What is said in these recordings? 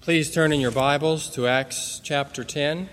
Please turn in your Bibles to Acts chapter 10.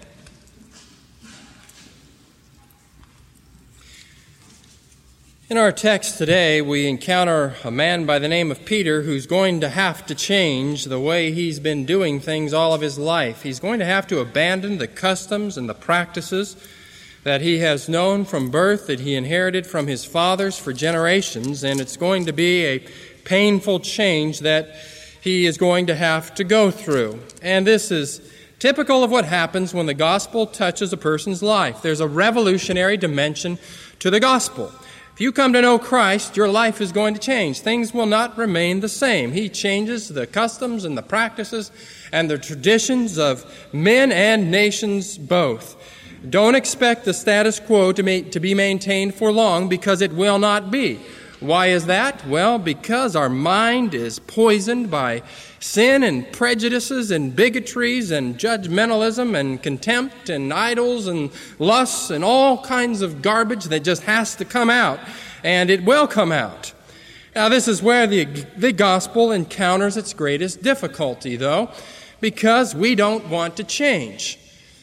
In our text today, we encounter a man by the name of Peter who's going to have to change the way he's been doing things all of his life. He's going to have to abandon the customs and the practices that he has known from birth, that he inherited from his fathers for generations, and it's going to be a painful change that he is going to have to go through. And this is typical of what happens when the gospel touches a person's life. There's a revolutionary dimension to the gospel. If you come to know Christ, your life is going to change. Things will not remain the same. He changes the customs and the practices and the traditions of men and nations both. Don't expect the status quo to be maintained for long, because it will not be. Why is that? Well, because our mind is poisoned by sin and prejudices and bigotries and judgmentalism and contempt and idols and lusts and all kinds of garbage that just has to come out, and it will come out. Now, this is where the gospel encounters its greatest difficulty, though, because we don't want to change.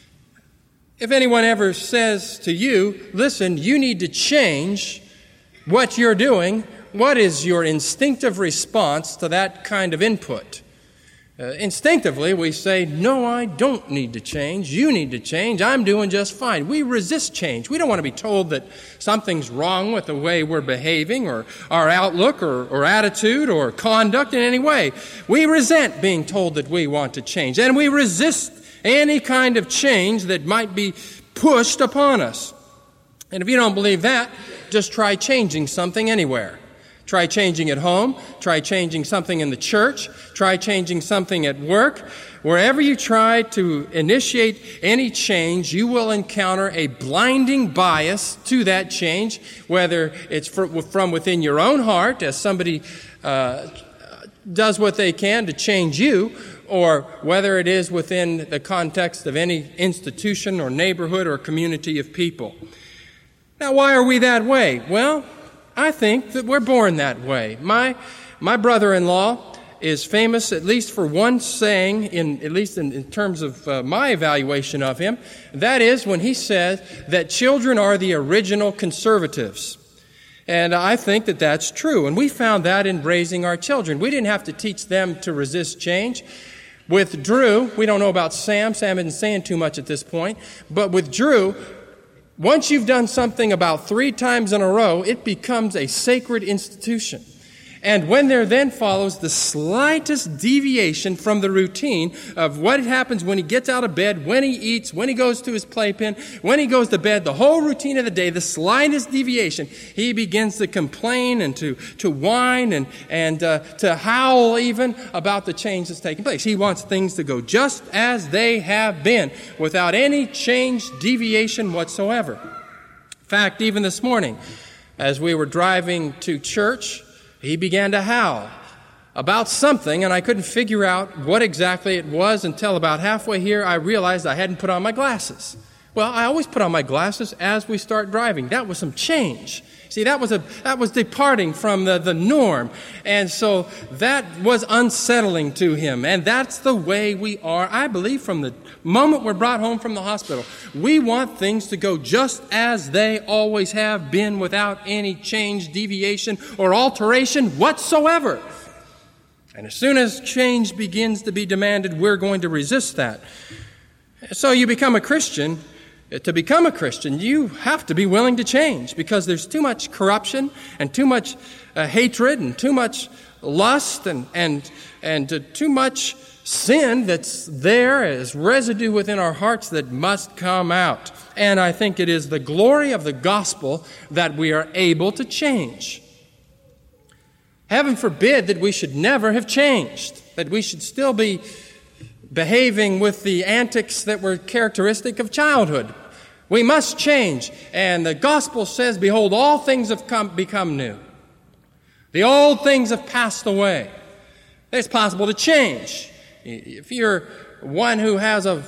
If anyone ever says to you, listen, you need to change what you're doing, what is your instinctive response to that kind of input? Instinctively, we say, no, I don't need to change. You need to change. I'm doing just fine. We resist change. We don't want to be told that something's wrong with the way we're behaving or our outlook or attitude or conduct in any way. We resent being told that we want to change, and we resist any kind of change that might be pushed upon us. And if you don't believe that, just try changing something anywhere. Try changing at home. Try changing something in the church. Try changing something at work. Wherever you try to initiate any change, you will encounter a blinding bias to that change, whether it's from within your own heart, as somebody does what they can to change you, or whether it is within the context of any institution or neighborhood or community of people. Now, why are we that way? Well, I think that we're born that way. My brother-in-law is famous at least for one saying, at least in terms of my evaluation of him. That is when he says that children are the original conservatives. And I think that that's true. And we found that in raising our children. We didn't have to teach them to resist change. With Drew, we don't know about Sam. Sam isn't saying too much at this point. But with Drew, once you've done something about 3 times in a row, it becomes a sacred institution. And when there then follows the slightest deviation from the routine of what happens when he gets out of bed, when he eats, when he goes to his playpen, when he goes to bed, the whole routine of the day, the slightest deviation, he begins to complain and to whine and to howl even about the change that's taking place. He wants things to go just as they have been, without any change, deviation whatsoever. In fact, even this morning, as we were driving to church, he began to howl about something, and I couldn't figure out what exactly it was until about halfway here I realized I hadn't put on my glasses. Well, I always put on my glasses as we start driving. That was some change. See, that was departing from the norm. And so that was unsettling to him. And that's the way we are, I believe, from the moment we're brought home from the hospital. We want things to go just as they always have been, without any change, deviation, or alteration whatsoever. And as soon as change begins to be demanded, we're going to resist that. So you become a Christian. To become a Christian, you have to be willing to change, because there's too much corruption and too much hatred and too much lust and too much sin that's there as residue within our hearts that must come out. And I think it is the glory of the gospel that we are able to change. Heaven forbid that we should never have changed, that we should still be behaving with the antics that were characteristic of childhood. We must change. And the gospel says, behold, all things have become new. The old things have passed away. It's possible to change. If you're one who has a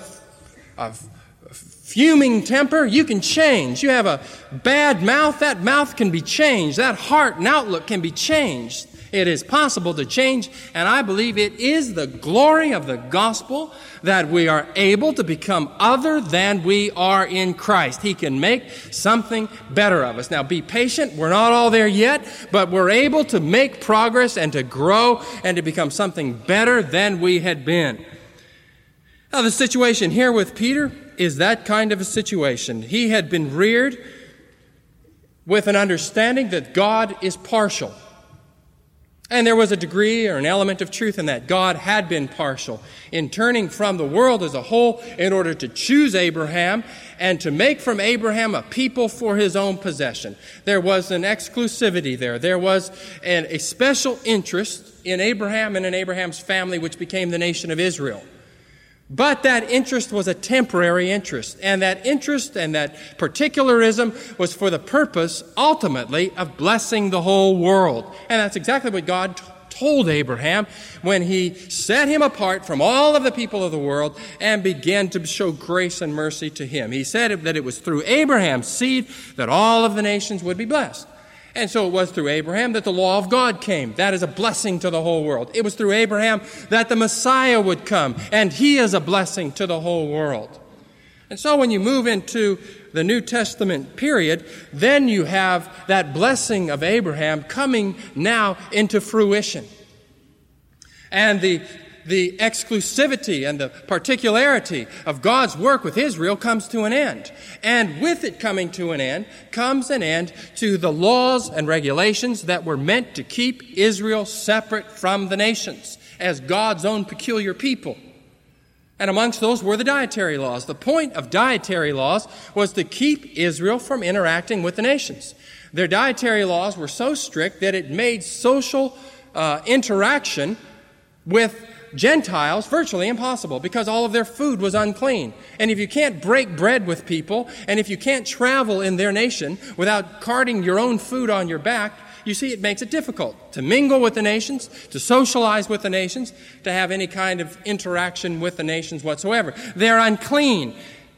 fuming temper, you can change. You have a bad mouth, that mouth can be changed. That heart and outlook can be changed. It is possible to change, and I believe it is the glory of the gospel that we are able to become other than we are in Christ. He can make something better of us. Now, be patient. We're not all there yet, but we're able to make progress and to grow and to become something better than we had been. Now, the situation here with Peter is that kind of a situation. He had been reared with an understanding that God is partial. And there was a degree or an element of truth in that. God had been partial in turning from the world as a whole in order to choose Abraham and to make from Abraham a people for his own possession. There was an exclusivity there. There was a special interest in Abraham and in Abraham's family, which became the nation of Israel. But that interest was a temporary interest, and that interest and that particularism was for the purpose, ultimately, of blessing the whole world. And that's exactly what God told Abraham when he set him apart from all of the people of the world and began to show grace and mercy to him. He said that it was through Abraham's seed that all of the nations would be blessed. And so it was through Abraham that the law of God came. That is a blessing to the whole world. It was through Abraham that the Messiah would come, and he is a blessing to the whole world. And so when you move into the New Testament period, then you have that blessing of Abraham coming now into fruition. And the exclusivity and the particularity of God's work with Israel comes to an end. And with it coming to an end comes an end to the laws and regulations that were meant to keep Israel separate from the nations as God's own peculiar people. And amongst those were the dietary laws. The point of dietary laws was to keep Israel from interacting with the nations. Their dietary laws were so strict that it made social interaction with Gentiles virtually impossible because all of their food was unclean. And if you can't break bread with people, and if you can't travel in their nation without carting your own food on your back, you see, it makes it difficult to mingle with the nations, to socialize with the nations, to have any kind of interaction with the nations whatsoever. They're unclean.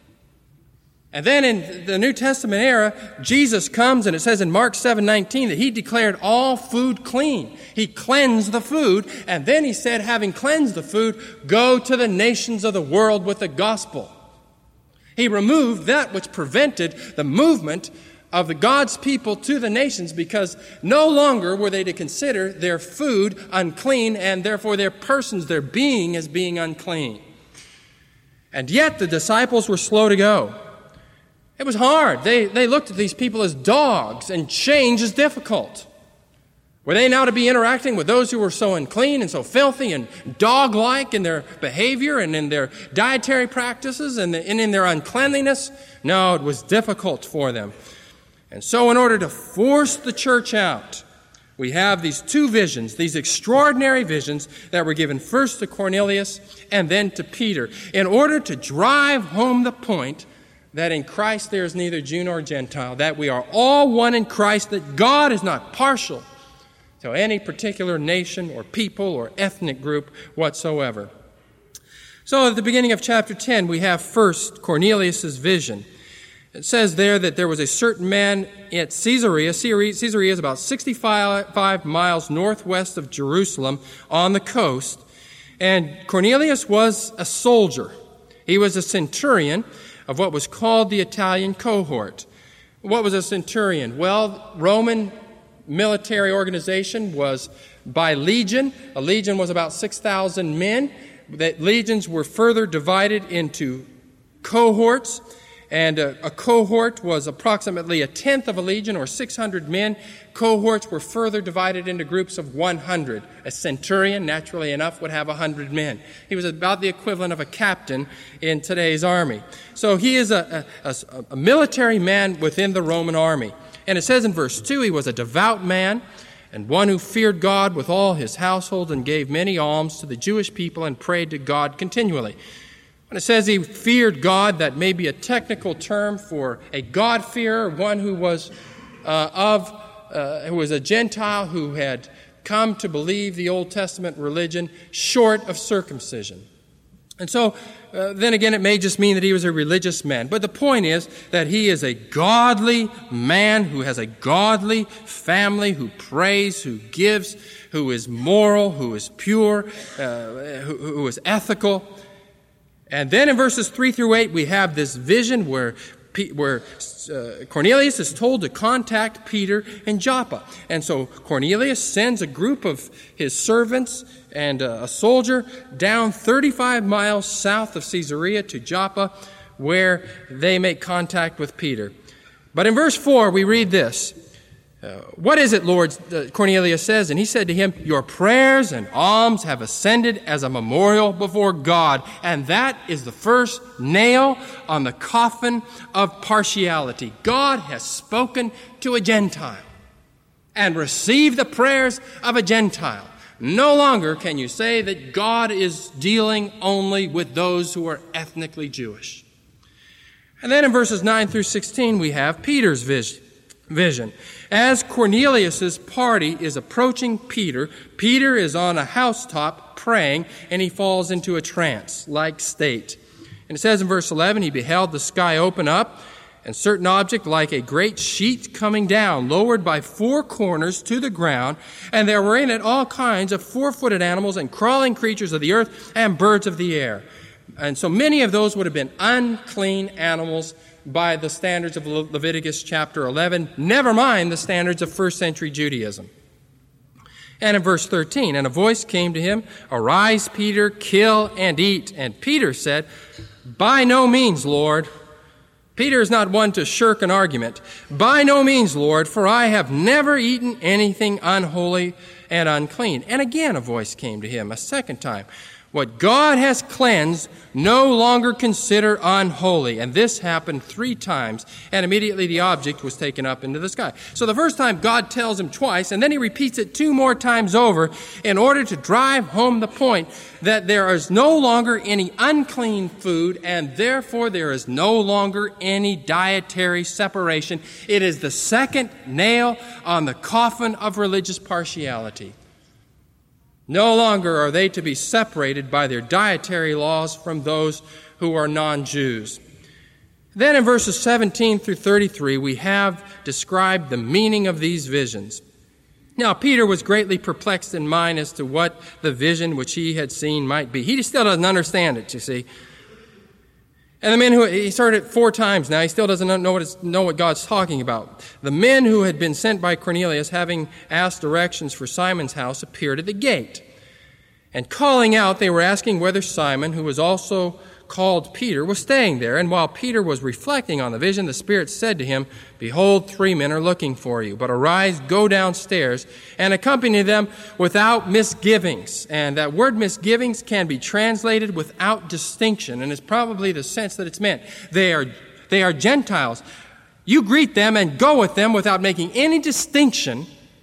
And then in the New Testament era, Jesus comes, and it says in Mark 7:19 that he declared all food clean. He cleansed the food, and then he said, having cleansed the food, go to the nations of the world with the gospel. He removed that which prevented the movement of the God's people to the nations, because no longer were they to consider their food unclean, and therefore their persons, their being, as being unclean. And yet the disciples were slow to go. It was hard. They looked at these people as dogs, and change is difficult. Were they now to be interacting with those who were so unclean and so filthy and dog-like in their behavior and in their dietary practices and in their uncleanliness? No, it was difficult for them. And so in order to force the church out, we have these two visions, these extraordinary visions that were given first to Cornelius and then to Peter, in order to drive home the point that in Christ there is neither Jew nor Gentile, that we are all one in Christ, that God is not partial to any particular nation or people or ethnic group whatsoever. So at the beginning of chapter 10, we have first Cornelius' vision. It says there that there was a certain man at Caesarea. Caesarea is about 65 miles northwest of Jerusalem on the coast. And Cornelius was a soldier. He was a centurion of what was called the Italian cohort. What was a centurion? Well, Roman military organization was by legion. A legion was about 6,000 men. That legions were further divided into cohorts. And a cohort was approximately a tenth of a legion, or 600 men. Cohorts were further divided into groups of 100. A centurion, naturally enough, would have 100 men. He was about the equivalent of a captain in today's army. So he is a military man within the Roman army. And it says in verse 2, he was a devout man and one who feared God with all his household and gave many alms to the Jewish people and prayed to God continually. When it says he feared God, that may be a technical term for a God-fearer, one who was a Gentile who had come to believe the Old Testament religion short of circumcision. And so, then again, it may just mean that he was a religious man. But the point is that he is a godly man who has a godly family, who prays, who gives, who is moral, who is pure, who is ethical. And then in verses 3 through 8, we have this vision where Cornelius is told to contact Peter in Joppa. And so Cornelius sends a group of his servants and a soldier down 35 miles south of Caesarea to Joppa, where they make contact with Peter. But in verse 4, we read this. What is it, Lord? Cornelius says, and he said to him, your prayers and alms have ascended as a memorial before God. And that is the first nail on the coffin of partiality. God has spoken to a Gentile and received the prayers of a Gentile. No longer can you say that God is dealing only with those who are ethnically Jewish. And then in verses 9 through 16, we have Peter's vision. As Cornelius's party is approaching Peter, Peter is on a housetop praying, and he falls into a trance-like state. And it says in verse 11, he beheld the sky open up, and certain object like a great sheet coming down, lowered by 4 corners to the ground, and there were in it all kinds of 4-footed animals and crawling creatures of the earth and birds of the air. And so many of those would have been unclean animals by the standards of Leviticus chapter 11, never mind the standards of first century Judaism. And in verse 13, and a voice came to him, arise, Peter, kill and eat. And Peter said, by no means, Lord. Peter is not one to shirk an argument. By no means, Lord, for I have never eaten anything unholy and unclean. And again a voice came to him a second time. What God has cleansed, no longer consider unholy. And this happened 3 times, and immediately the object was taken up into the sky. So the first time God tells him twice, and then he repeats it 2 more times over in order to drive home the point that there is no longer any unclean food, and therefore there is no longer any dietary separation. It is the second nail on the coffin of religious partiality. No longer are they to be separated by their dietary laws from those who are non-Jews. Then in verses 17 through 33, we have described the meaning of these visions. Now, Peter was greatly perplexed in mind as to what the vision which he had seen might be. He still doesn't understand it, you see. And the men he's heard it 4 times now, he still doesn't know what God's talking about. The men who had been sent by Cornelius, having asked directions for Simon's house, appeared at the gate. And calling out, they were asking whether Simon, who was also called Peter, was staying there. And while Peter was reflecting on the vision, the Spirit said to him, behold, 3 men are looking for you. But arise, go downstairs, and accompany them without misgivings. And that word misgivings can be translated without distinction, and it's probably the sense that it's meant. They are Gentiles. You greet them and go with them without making any distinction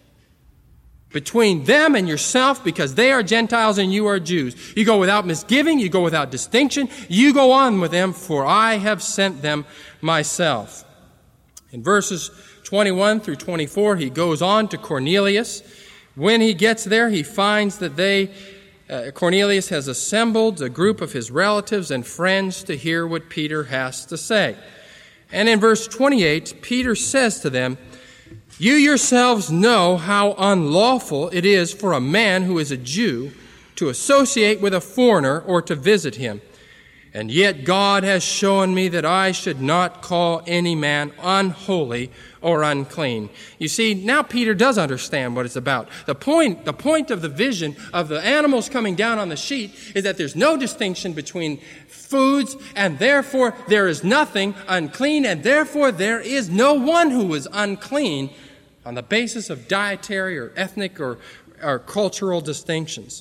between them and yourself, because they are Gentiles and you are Jews. You go without misgiving, you go without distinction, you go on with them, for I have sent them myself. In verses 21 through 24, he goes on to Cornelius. When he gets there, he finds that Cornelius has assembled a group of his relatives and friends to hear what Peter has to say. And in verse 28, Peter says to them, you yourselves know how unlawful it is for a man who is a Jew to associate with a foreigner or to visit him. And yet God has shown me that I should not call any man unholy or unclean. You see, now Peter does understand what it's about. The point of the vision of the animals coming down on the sheet is that there's no distinction between foods, and therefore there is nothing unclean, and therefore there is no one who is unclean on the basis of dietary or ethnic or cultural distinctions.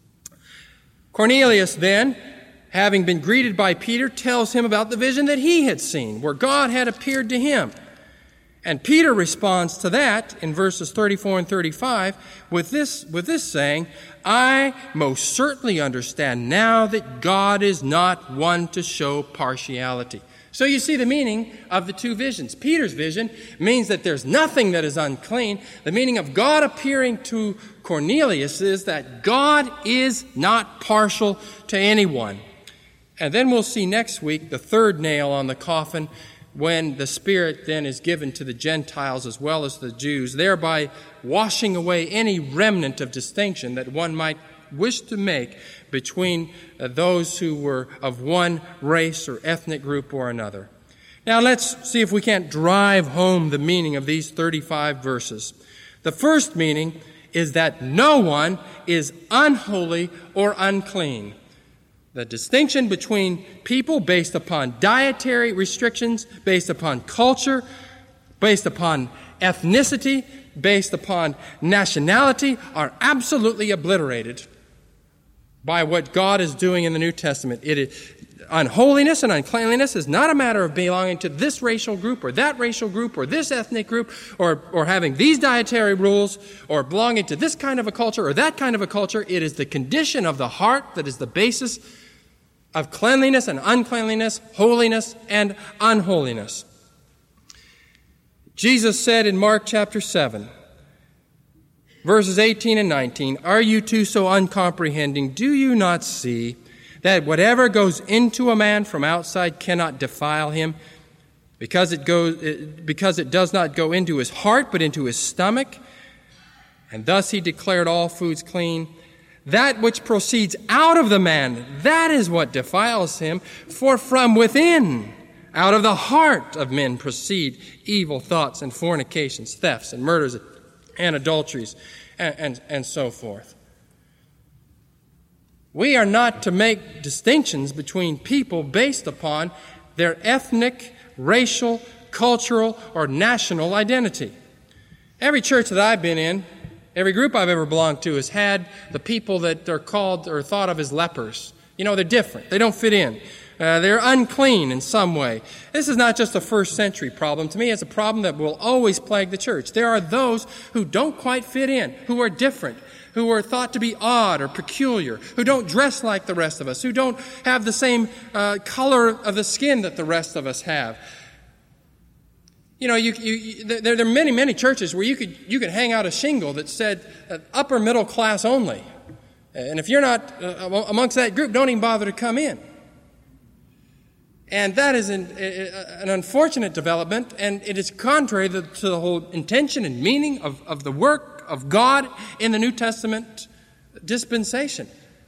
Cornelius then, having been greeted by Peter, tells him about the vision that he had seen, where God had appeared to him. And Peter responds to that in verses 34 and 35 with this saying, I most certainly understand now that God is not one to show partiality. So you see the meaning of the 2 visions. Peter's vision means that there's nothing that is unclean. The meaning of God appearing to Cornelius is that God is not partial to anyone. And then we'll see next week the third nail on the coffin, when the Spirit then is given to the Gentiles as well as the Jews, thereby washing away any remnant of distinction that one might wish to make between those who were of one race or ethnic group or another. Now let's see if we can't drive home the meaning of these 35 verses. The first meaning is that no one is unholy or unclean. The distinction between people based upon dietary restrictions, based upon culture, based upon ethnicity, based upon nationality are absolutely obliterated by what God is doing in the New Testament. Unholiness and uncleanliness is not a matter of belonging to this racial group or that racial group or this ethnic group or having these dietary rules or belonging to this kind of a culture or that kind of a culture. It is the condition of the heart that is the basis of cleanliness and uncleanliness, holiness and unholiness. Jesus said in Mark chapter 7, verses 18 and 19, "Are you too so uncomprehending? Do you not see that whatever goes into a man from outside cannot defile him, because it does not go into his heart, but into his stomach? And thus he declared all foods clean. That which proceeds out of the man, that is what defiles him. For from within, out of the heart of men proceed evil thoughts and fornications, thefts and murders and adulteries, and so forth." We are not to make distinctions between people based upon their ethnic, racial, cultural, or national identity. Every church that I've been in, every group I've ever belonged to has had the people that are called or thought of as lepers. You know, they're different. They don't fit in. They're unclean in some way. This is not just a first century problem. To me, it's a problem that will always plague the church. There are those who don't quite fit in, who are different, who are thought to be odd or peculiar, who don't dress like the rest of us, who don't have the same color of the skin that the rest of us have. You know, there are many churches where you could hang out a shingle that said upper middle class only. And if you're not amongst that group, don't even bother to come in. And that is an unfortunate development, and it is contrary to the whole intention and meaning of the work of God in the New Testament dispensation.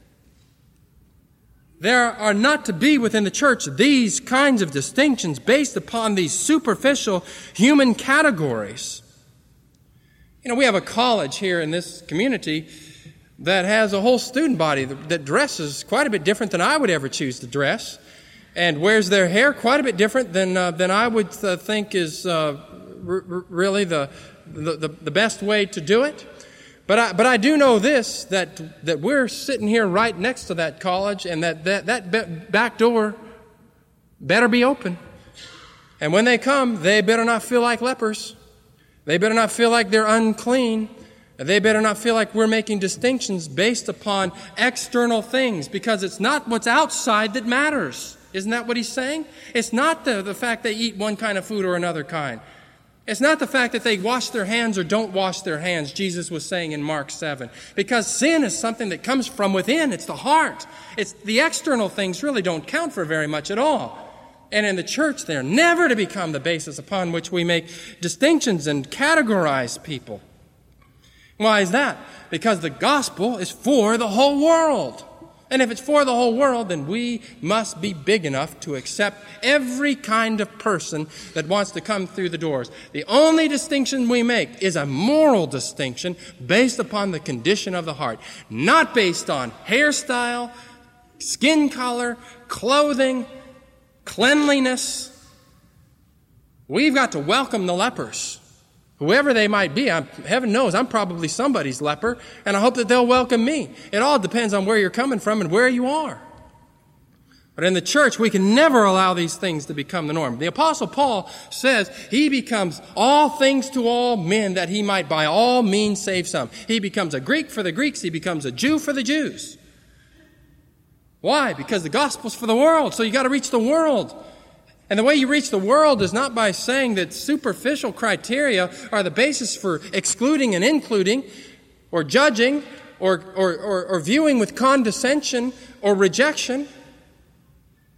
There are not to be within the church these kinds of distinctions based upon these superficial human categories. You know, we have a college here in this community that has a whole student body that dresses quite a bit different than I would ever choose to dress, and wears their hair quite a bit different than I would think is really the best way to do it. But I do know this, that we're sitting here right next to that college, and that back door better be open. And when they come, they better not feel like lepers. They better not feel like they're unclean. They better not feel like we're making distinctions based upon external things, because it's not what's outside that matters. Isn't that what he's saying? It's not the fact they eat one kind of food or another kind. It's not the fact that they wash their hands or don't wash their hands, Jesus was saying in Mark 7. Because sin is something that comes from within. It's the heart. It's the external things really don't count for very much at all. And in the church, they're never to become the basis upon which we make distinctions and categorize people. Why is that? Because the gospel is for the whole world. And if it's for the whole world, then we must be big enough to accept every kind of person that wants to come through the doors. The only distinction we make is a moral distinction based upon the condition of the heart, not based on hairstyle, skin color, clothing, cleanliness. We've got to welcome the lepers. Whoever they might be, heaven knows I'm probably somebody's leper, and I hope that they'll welcome me. It all depends on where you're coming from and where you are. But in the church, we can never allow these things to become the norm. The Apostle Paul says he becomes all things to all men, that he might by all means save some. He becomes a Greek for the Greeks. He becomes a Jew for the Jews. Why? Because the gospel's for the world, so you got to reach the world. And the way you reach the world is not by saying that superficial criteria are the basis for excluding and including, or judging, or viewing with condescension or rejection.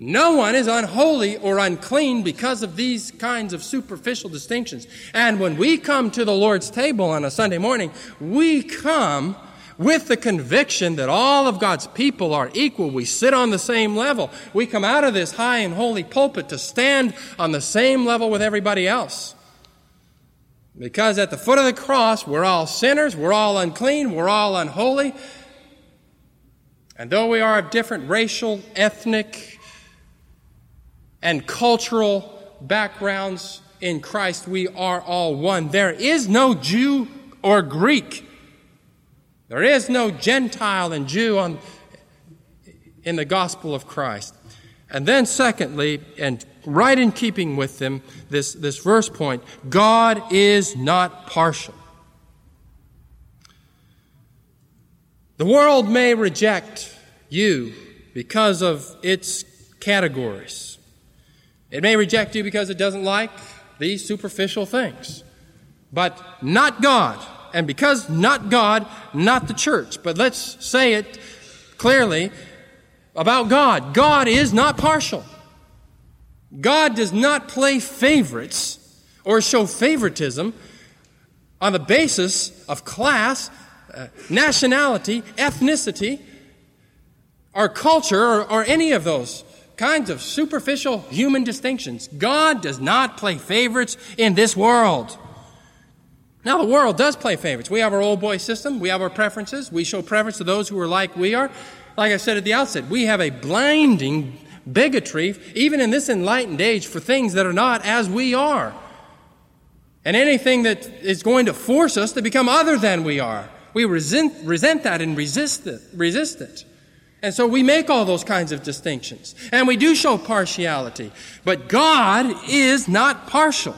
No one is unholy or unclean because of these kinds of superficial distinctions. And when we come to the Lord's table on a Sunday morning, we come with the conviction that all of God's people are equal. We sit on the same level. We come out of this high and holy pulpit to stand on the same level with everybody else. Because at the foot of the cross, we're all sinners, we're all unclean, we're all unholy. And though we are of different racial, ethnic, and cultural backgrounds in Christ, we are all one. There is no Jew or Greek. There is no Gentile and Jew in the gospel of Christ. And then secondly, and right in keeping with them, this verse point, God is not partial. The world may reject you because of its categories. It may reject you because it doesn't like these superficial things. But not God. And because not God, not the church. But let's say it clearly about God. God is not partial. God does not play favorites or show favoritism on the basis of class, nationality, ethnicity, or culture, or any of those kinds of superficial human distinctions. God does not play favorites in this world. Now, the world does play favorites. We have our old boy system. We have our preferences. We show preference to those who are like we are. Like I said at the outset, we have a blinding bigotry, even in this enlightened age, for things that are not as we are. And anything that is going to force us to become other than we are. We resent that and resist it. And so we make all those kinds of distinctions. And we do show partiality. But God is not partial.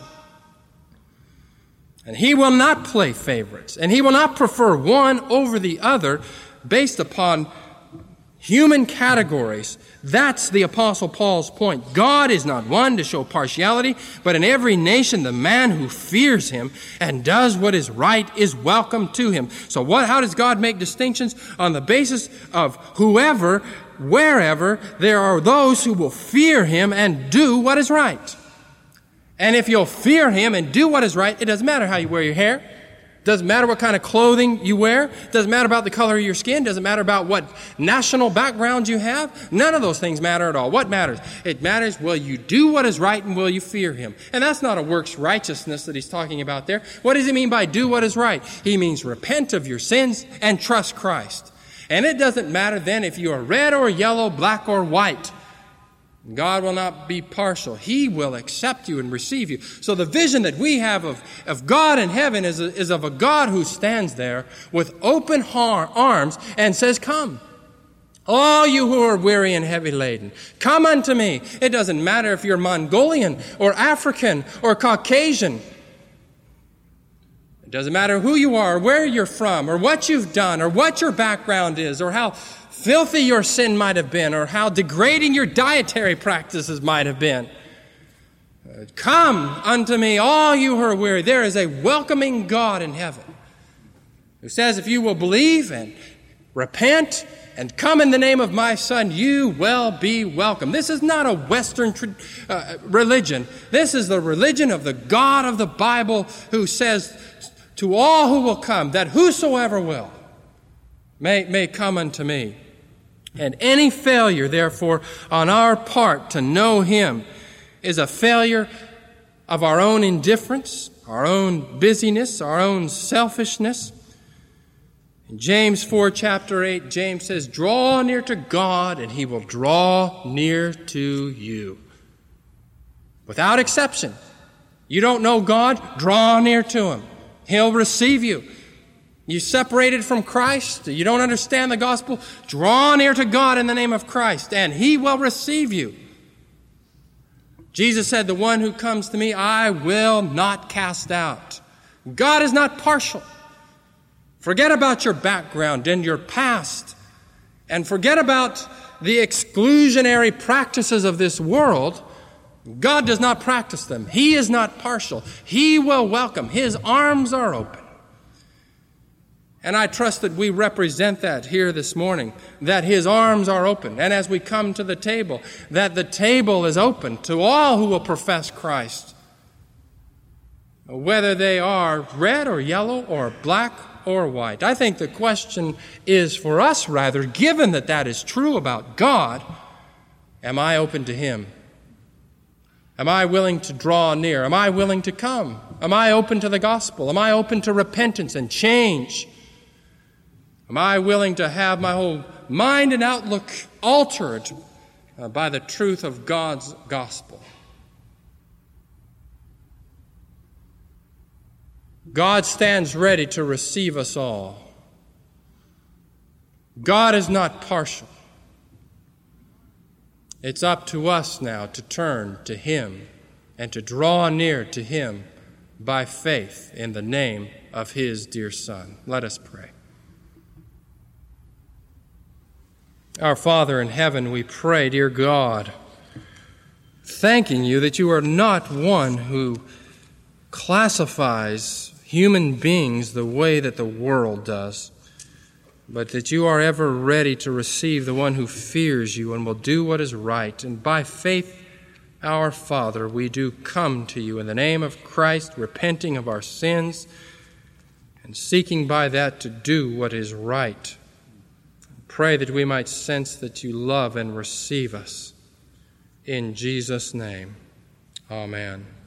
And He will not play favorites. And He will not prefer one over the other based upon human categories. That's the Apostle Paul's point. God is not one to show partiality, but in every nation the man who fears Him and does what is right is welcome to Him. So how does God make distinctions? On the basis of whoever, wherever, there are those who will fear Him and do what is right. And if you'll fear Him and do what is right, it doesn't matter how you wear your hair. Doesn't matter what kind of clothing you wear. Doesn't matter about the color of your skin. Doesn't matter about what national background you have. None of those things matter at all. What matters? It matters, will you do what is right and will you fear Him? And that's not a works righteousness that he's talking about there. What does he mean by do what is right? He means repent of your sins and trust Christ. And it doesn't matter then if you are red or yellow, black or white. God will not be partial. He will accept you and receive you. So the vision that we have of God in heaven is of a God who stands there with open arms and says, come, all you who are weary and heavy laden, come unto me. It doesn't matter if you're Mongolian or African or Caucasian. It doesn't matter who you are, or where you're from, or what you've done, or what your background is, or how filthy your sin might have been, or how degrading your dietary practices might have been. Come unto me, all you who are weary. There is a welcoming God in heaven who says, if you will believe and repent and come in the name of my Son, you will be welcome. This is not a Western religion. This is the religion of the God of the Bible who says to all who will come, that whosoever will may come unto me. And any failure, therefore, on our part to know Him is a failure of our own indifference, our own busyness, our own selfishness. In James 4, chapter 8, James says, draw near to God, and He will draw near to you. Without exception. You don't know God? Draw near to Him. He'll receive you. You separated from Christ, you don't understand the gospel, draw near to God in the name of Christ, and He will receive you. Jesus said, the one who comes to me, I will not cast out. God is not partial. Forget about your background and your past, and forget about the exclusionary practices of this world. God does not practice them. He is not partial. He will welcome. His arms are open. And I trust that we represent that here this morning, that his arms are open. And as we come to the table, that the table is open to all who will profess Christ, whether they are red or yellow or black or white. I think the question is for us, rather, given that that is true about God, am I open to him? Am I willing to draw near? Am I willing to come? Am I open to the gospel? Am I open to repentance and change? Am I willing to have my whole mind and outlook altered by the truth of God's gospel? God stands ready to receive us all. God is not partial. It's up to us now to turn to him and to draw near to him by faith in the name of his dear Son. Let us pray. Our Father in heaven, we pray, dear God, thanking you that you are not one who classifies human beings the way that the world does, but that you are ever ready to receive the one who fears you and will do what is right. And by faith, our Father, we do come to you in the name of Christ, repenting of our sins and seeking by that to do what is right. Pray that we might sense that you love and receive us. In Jesus' name, amen.